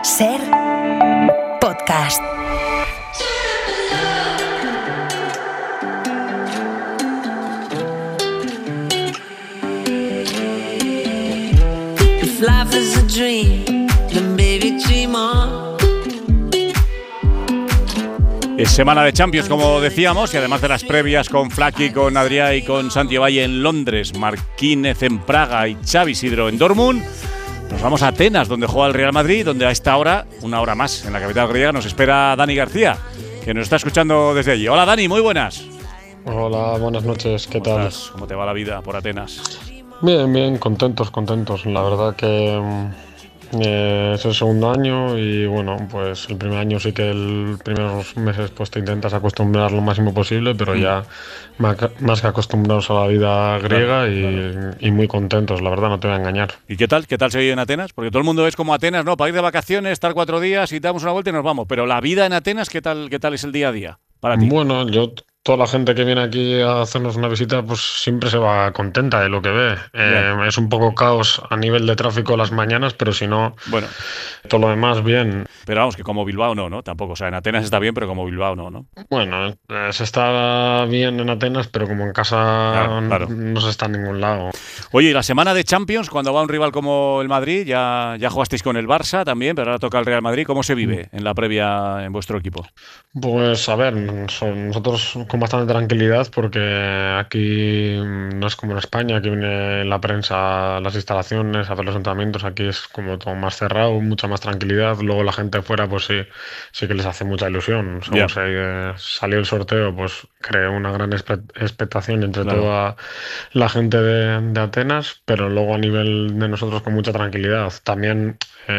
Ser podcast. If life is a dream, then baby dream on. Es semana de Champions, como decíamos, y además de las previas con Flaky, con Adrià y con Santi Valle en Londres, Marquínez en Praga y Xavi Sidro en Dortmund, nos vamos a Atenas, donde juega el Real Madrid, donde a esta hora, una hora más, en la capital griega, nos espera Dani García, que nos está escuchando desde allí. Hola Dani, muy buenas. Hola, buenas noches, ¿qué tal? Estás? ¿Cómo te va la vida por Atenas? Bien, contentos. La verdad que es el segundo año y bueno, pues el primer año sí que los primeros meses pues te intentas acostumbrar lo máximo posible, pero ya más que acostumbrados a la vida griega y muy contentos, la verdad, no te voy a engañar. ¿Y qué tal? ¿Qué tal se vive en Atenas? Porque todo el mundo es como Atenas, ¿no? Para ir de vacaciones, estar 4 días y damos una vuelta y nos vamos. Pero la vida en Atenas, ¿qué tal es el día a día para ti? Bueno, toda la gente que viene aquí a hacernos una visita pues siempre se va contenta de lo que ve. Es un poco caos a nivel de tráfico las mañanas, pero si no, Bueno, todo lo demás bien. pero vamos, que como Bilbao no, tampoco. O sea, en Atenas está bien, pero como Bilbao no. Bueno, se está bien en Atenas, pero como en casa Claro. no se está en ningún lado. Oye, y la semana de Champions, cuando va un rival como el Madrid, ya jugasteis con el Barça también, pero ahora toca el Real Madrid. ¿Cómo se vive en la previa en vuestro equipo? Pues a ver, nosotros con bastante tranquilidad porque aquí no es como en España, aquí viene la prensa a las instalaciones, a hacer los entrenamientos, aquí es como todo más cerrado, mucha más tranquilidad. Luego la gente fuera pues sí que les hace mucha ilusión. Según salió el sorteo, pues creó una gran expectación entre toda la gente de Atenas, pero luego a nivel de nosotros con mucha tranquilidad. También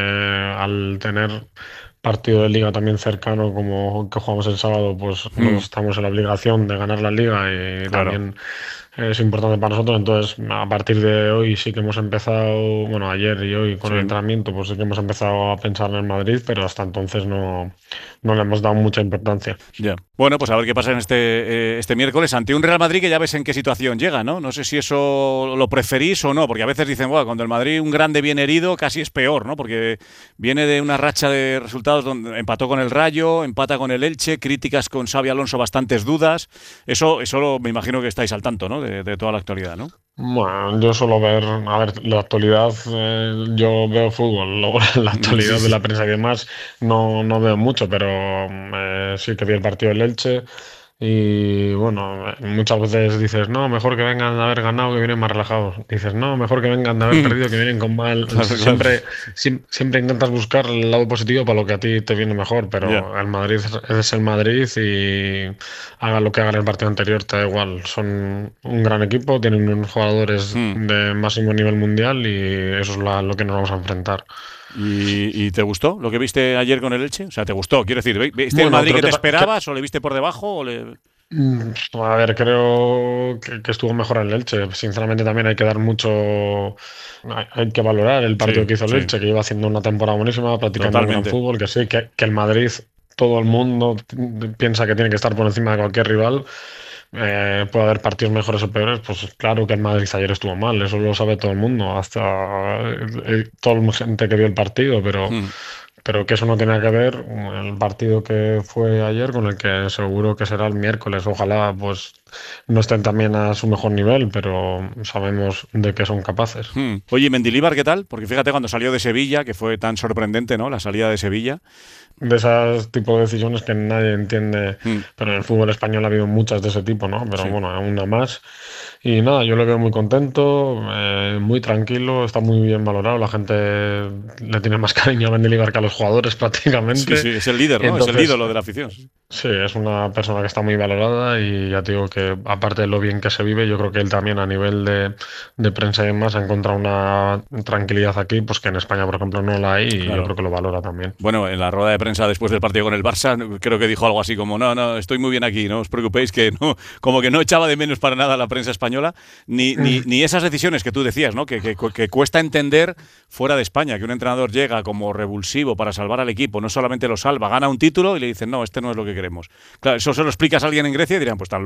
al tener partido de liga también cercano como que jugamos el sábado, pues nos estamos en la obligación de ganar la liga y también es importante para nosotros. Entonces a partir de hoy sí que hemos empezado, bueno, ayer y hoy con el entrenamiento, pues sí que hemos empezado a pensar en el Madrid, pero hasta entonces no le hemos dado mucha importancia. Ya. Bueno, pues a ver qué pasa en este miércoles ante un Real Madrid que ya ves en qué situación llega, ¿no? No sé si eso lo preferís o no, porque a veces dicen, bueno, cuando el Madrid un grande viene herido casi es peor, ¿no? Porque viene de una racha de resultados donde empató con el Rayo, empata con el Elche, críticas con Xabi Alonso, bastantes dudas. Eso me imagino que estáis al tanto, ¿no? De toda la actualidad, ¿no? Bueno, yo suelo ver, a ver, la actualidad, yo veo fútbol, luego la actualidad de la prensa y demás no veo mucho, pero sí que vi el partido del Elche y bueno, muchas veces dices, no, mejor que vengan de haber ganado que vienen más relajados. Dices, no, mejor que vengan de haber perdido que vienen con mal. Siempre intentas buscar el lado positivo para lo que a ti te viene mejor, pero el Madrid es el Madrid y haga lo que haga en el partido anterior, te da igual. Son un gran equipo, tienen unos jugadores de máximo nivel mundial y eso es lo que nos vamos a enfrentar. ¿Y te gustó lo que viste ayer con el Elche? O sea, ¿te gustó? Quiero decir, ¿viste el Madrid que te esperabas o le viste por debajo? A ver, creo que estuvo mejor en el Elche. Sinceramente también hay que dar mucho... Hay que valorar el partido que hizo el Elche, que lleva haciendo una temporada buenísima, practicando un gran fútbol, que sí, que el Madrid, todo el mundo piensa que tiene que estar por encima de cualquier rival. Puede haber partidos mejores o peores, pues claro que el Madrid ayer estuvo mal, eso lo sabe todo el mundo, hasta toda la gente que vio el partido, pero que eso no tiene que ver el partido que fue ayer con el que seguro que será el miércoles. Ojalá pues no estén también a su mejor nivel, pero sabemos de qué son capaces. Oye, Mendilibar, ¿qué tal? Porque fíjate cuando salió de Sevilla, que fue tan sorprendente, ¿no? La salida de Sevilla. De esos tipos de decisiones que nadie entiende, pero en el fútbol español ha habido muchas de ese tipo, ¿no? Pero bueno, una más. Y nada, yo lo veo muy contento, muy tranquilo, está muy bien valorado. La gente le tiene más cariño a Mendilibar que a los jugadores prácticamente. Sí, es el líder, ¿no? Entonces, es el ídolo de la afición. Sí, es una persona que está muy valorada y ya te digo que aparte de lo bien que se vive, yo creo que él también a nivel de prensa y demás ha encontrado una tranquilidad aquí, pues que en España, por ejemplo, no la hay y yo creo que lo valora también. Bueno, en la rueda de prensa después del partido con el Barça, creo que dijo algo así como, no, estoy muy bien aquí, no os preocupéis, que no, como que no echaba de menos para nada a la prensa española, ni esas decisiones que tú decías, ¿no? Que cuesta entender fuera de España, que un entrenador llega como revulsivo para salvar al equipo, no solamente lo salva, gana un título y le dicen, no, este no es lo que queremos. Claro, eso se lo explicas a alguien en Grecia y dirán, pues están locos, claro.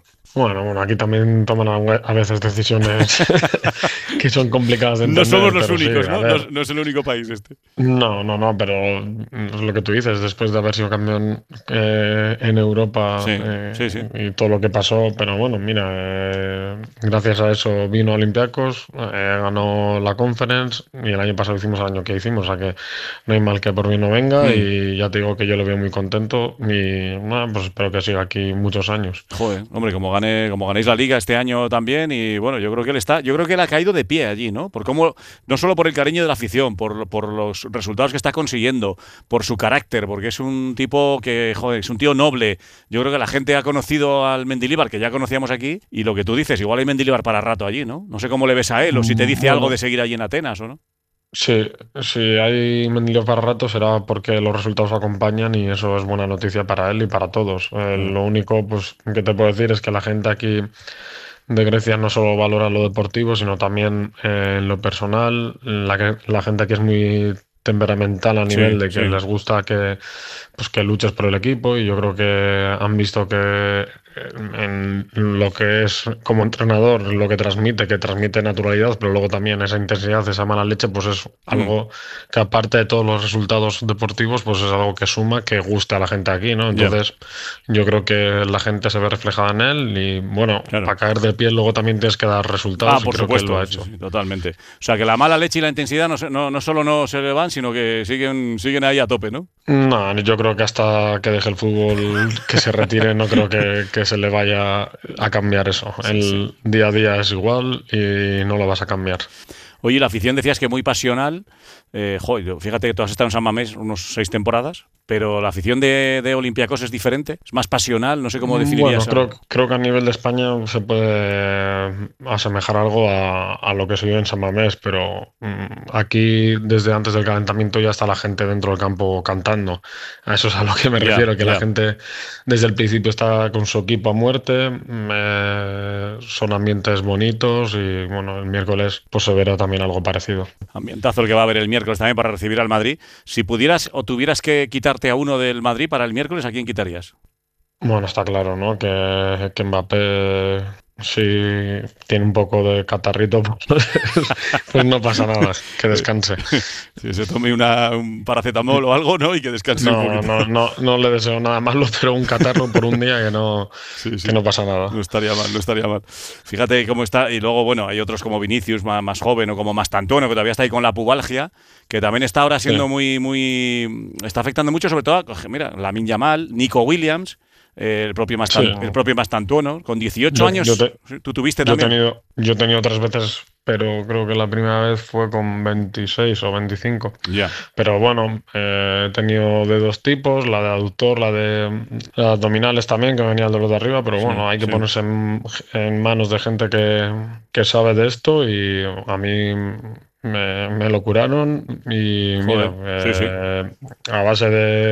Bueno, aquí también toman a veces decisiones que son complicadas de entender. No somos los pero sí, únicos, a ¿no? ver. No es el único país este. No, pero es lo que tú dices, después de haber sido campeón en Europa Sí, sí. y todo lo que pasó, pero bueno, mira, gracias a eso vino a Olympiacos, ganó la Conference y el año pasado hicimos el año que hicimos, o sea que no hay mal que por bien no venga y ya te digo que yo lo veo muy contento y bueno, pues espero que siga aquí muchos años. Joder, hombre, como ganéis la Liga este año también y bueno, yo creo que él ha caído de pie allí, ¿no? Por cómo, no solo por el cariño de la afición, por los resultados que está consiguiendo, por su carácter, porque es un tipo que, joder, es un tío noble. Yo creo que la gente ha conocido al Mendilibar, que ya conocíamos aquí, y lo que tú dices, igual hay Mendilibar para rato allí, ¿no? No sé cómo le ves a él o si te dice algo de seguir allí en Atenas o no. Sí, si hay Mendilibar para rato será porque los resultados acompañan y eso es buena noticia para él y para todos. Lo único pues, que te puedo decir es que la gente aquí de Grecia no solo valora lo deportivo, sino también en lo personal. La gente aquí es muy temperamental a nivel de que Sí. les gusta pues, que luches por el equipo y yo creo que han visto que en lo que es como entrenador, lo que transmite naturalidad, pero luego también esa intensidad, esa mala leche, pues es algo que aparte de todos los resultados deportivos, pues es algo que suma, que gusta a la gente aquí, ¿no? Entonces, yo creo que la gente se ve reflejada en él y bueno, Claro. para caer de pie luego también tienes que dar resultados y Por creo supuesto, que él lo ha hecho. sí, totalmente. O sea, que la mala leche y la intensidad no solo no se le van, sino que siguen ahí a tope, ¿no? No, yo creo que hasta que deje el fútbol, que se retire, no creo que se le vaya a cambiar eso. El día a día es igual y no lo vas a cambiar. Oye, la afición decías que muy pasional. Joder, fíjate que tú has estado en San Mamés unos 6 temporadas, pero la afición de Olympiacos es diferente, es más pasional, no sé cómo definirías. Bueno, creo que a nivel de España se puede asemejar algo a lo que se vive en San Mamés, pero aquí desde antes del calentamiento ya está la gente dentro del campo cantando. A eso es a lo que me refiero, que la gente desde el principio está con su equipo a muerte, son ambientes bonitos y bueno, el miércoles pues se verá también algo parecido. Ambientazo el que va a haber el miércoles también para recibir al Madrid. Si pudieras o tuvieras que quitarte a uno del Madrid para el miércoles, ¿a quién quitarías? Bueno, está claro, ¿no? Que Mbappé, si tiene un poco de catarrito, pues no pasa nada, que descanse. Si se tome un paracetamol o algo, ¿no? Y que descanse un poquito. No le deseo nada malo, pero un catarro por un día que no pasa nada. No estaría mal. Fíjate cómo está. Y luego, bueno, hay otros como Vinicius, más joven, o como Mastantuono, que todavía está ahí con la pubalgia, que también está ahora siendo está afectando mucho, sobre todo, mira, Lamine Yamal, Nico Williams, el propio Mastantuono, con 18 años. ¿Tú tuviste también? Yo he tenido 3 veces, pero creo que la primera vez fue con 26 o 25. Pero bueno, he tenido de 2 tipos, la de aductor, la de abdominales también, que venía el dolor de arriba, pero bueno, hay que ponerse en manos de gente que sabe de esto y a mí me lo curaron y mira, a base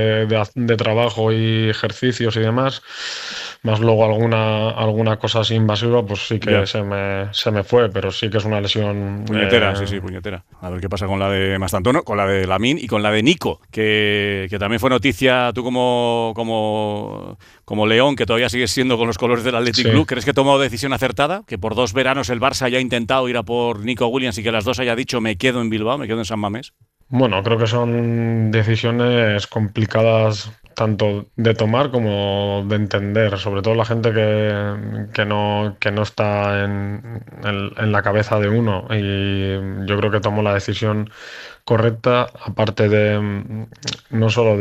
de trabajo y ejercicios y demás, más luego alguna cosa así invasiva, pues sí que se me fue, pero sí que es una lesión puñetera, puñetera. A ver qué pasa con la de Mastantuono, con la de Lamine y con la de Nico, que también fue noticia. Tú como León, que todavía sigues siendo con los colores del Athletic Club, ¿crees que tomó decisión acertada? Que por 2 veranos el Barça haya intentado ir a por Nico Williams y que las dos haya dicho me quedo en Bilbao, me quedo en San Mamés. Bueno, creo que son decisiones complicadas tanto de tomar como de entender, sobre todo la gente que no está en la cabeza de uno. Y yo creo que tomó la decisión correcta, aparte de no solo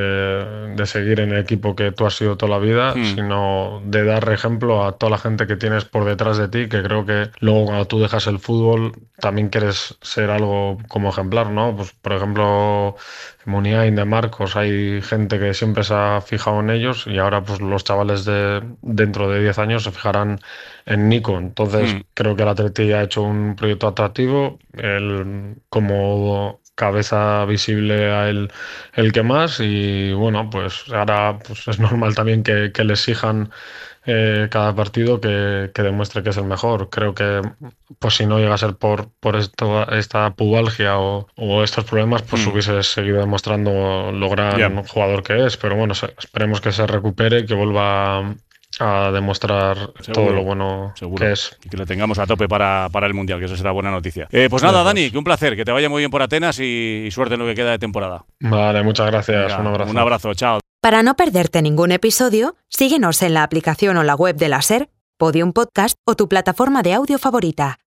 de seguir en el equipo que tú has sido toda la vida, sino de dar ejemplo a toda la gente que tienes por detrás de ti, que creo que luego cuando tú dejas el fútbol también quieres ser algo como ejemplar, ¿no? Pues por ejemplo, Muniain, de Marcos, hay gente que siempre se ha fijado en ellos y ahora pues los chavales dentro de 10 años se fijarán en Nico. Entonces creo que el Atleti ha hecho un proyecto atractivo, él como cabeza visible a el que más y bueno, pues ahora pues es normal también que le exijan cada partido que demuestre que es el mejor. Creo que pues si no llega a ser por esta pubalgia o estos problemas, pues hubiese seguido demostrando lo gran jugador que es, pero bueno, esperemos que se recupere y que vuelva a demostrar todo lo bueno seguro. que es. Y que le tengamos a tope para el Mundial, que eso será buena noticia. Pues nada, Dani, que un placer, que te vaya muy bien por Atenas y suerte en lo que queda de temporada. Vale, muchas gracias. Venga, un abrazo. Un abrazo, chao. Para no perderte ningún episodio, síguenos en la aplicación o la web de la SER, Podium Podcast o tu plataforma de audio favorita.